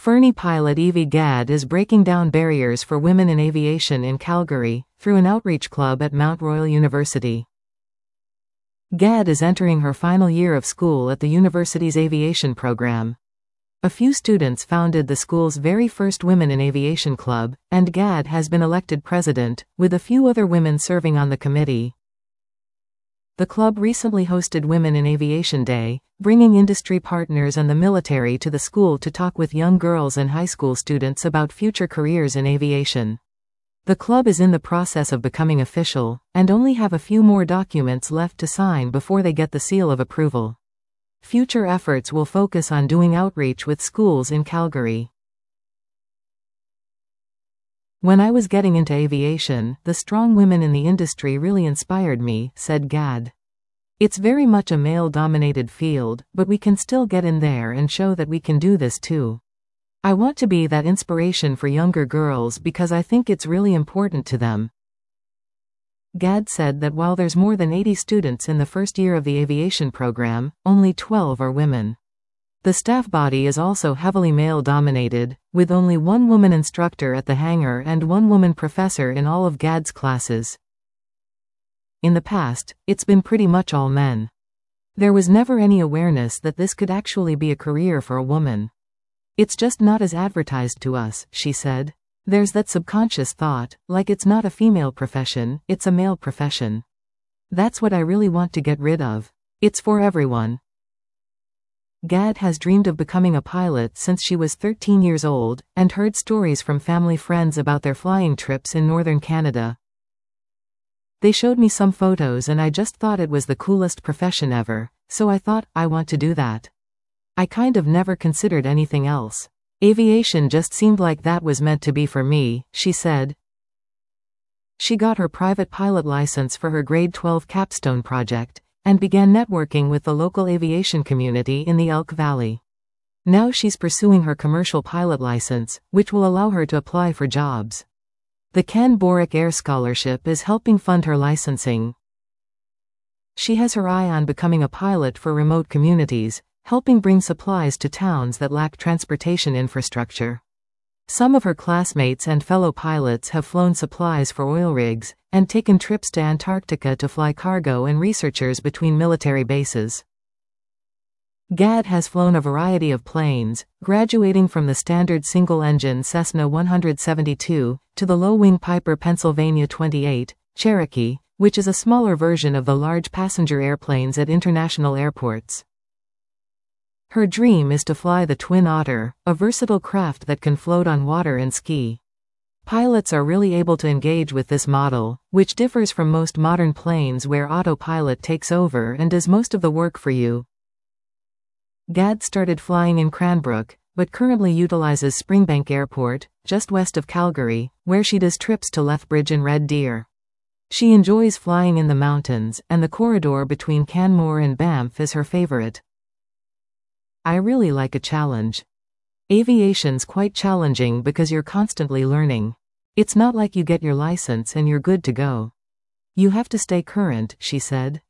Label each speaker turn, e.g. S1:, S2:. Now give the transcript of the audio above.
S1: Fernie pilot Evie Gadd is breaking down barriers for women in aviation in Calgary, through an outreach club at Mount Royal University. Gadd is entering her final year of school at the university's aviation program. A few students founded the school's very first Women in Aviation Club, and Gadd has been elected president, with a few other women serving on the committee. The club recently hosted Women in Aviation Day, bringing industry partners and the military to the school to talk with young girls and high school students about future careers in aviation. The club is in the process of becoming official, and only have a few more documents left to sign before they get the seal of approval. Future efforts will focus on doing outreach with schools in Calgary. When I was getting into aviation, the strong women in the industry really inspired me, said Gadd. It's very much a male-dominated field, but we can still get in there and show that we can do this too. I want to be that inspiration for younger girls because I think it's really important to them. Gadd said that while there's more than 80 students in the first year of the aviation program, only 12 are women. The staff body is also heavily male-dominated, with only one woman instructor at the hangar and one woman professor in all of Gadd's classes. In the past, it's been pretty much all men. There was never any awareness that this could actually be a career for a woman. It's just not as advertised to us, she said. There's that subconscious thought, like it's not a female profession, it's a male profession. That's what I really want to get rid of. It's for everyone. Gadd has dreamed of becoming a pilot since she was 13 years old, and heard stories from family friends about their flying trips in northern Canada. They showed me some photos and I just thought it was the coolest profession ever, so I thought, I want to do that. I kind of never considered anything else. Aviation just seemed like that was meant to be for me, she said. She got her private pilot license for her grade 12 capstone project, and began networking with the local aviation community in the Elk Valley. Now she's pursuing her commercial pilot license, which will allow her to apply for jobs. The Ken Borick Air Scholarship is helping fund her licensing. She has her eye on becoming a pilot for remote communities, helping bring supplies to towns that lack transportation infrastructure. Some of her classmates and fellow pilots have flown supplies for oil rigs, and taken trips to Antarctica to fly cargo and researchers between military bases. Gadd has flown a variety of planes, graduating from the standard single-engine Cessna 172, to the low-wing Piper Pennsylvania 28, Cherokee, which is a smaller version of the large passenger airplanes at international airports. Her dream is to fly the Twin Otter, a versatile craft that can float on water and ski. Pilots are really able to engage with this model, which differs from most modern planes where autopilot takes over and does most of the work for you. Gadd started flying in Cranbrook, but currently utilizes Springbank Airport, just west of Calgary, where she does trips to Lethbridge and Red Deer. She enjoys flying in the mountains, and the corridor between Canmore and Banff is her favorite. I really like a challenge. Aviation's quite challenging because you're constantly learning. It's not like you get your license and you're good to go. You have to stay current, she said.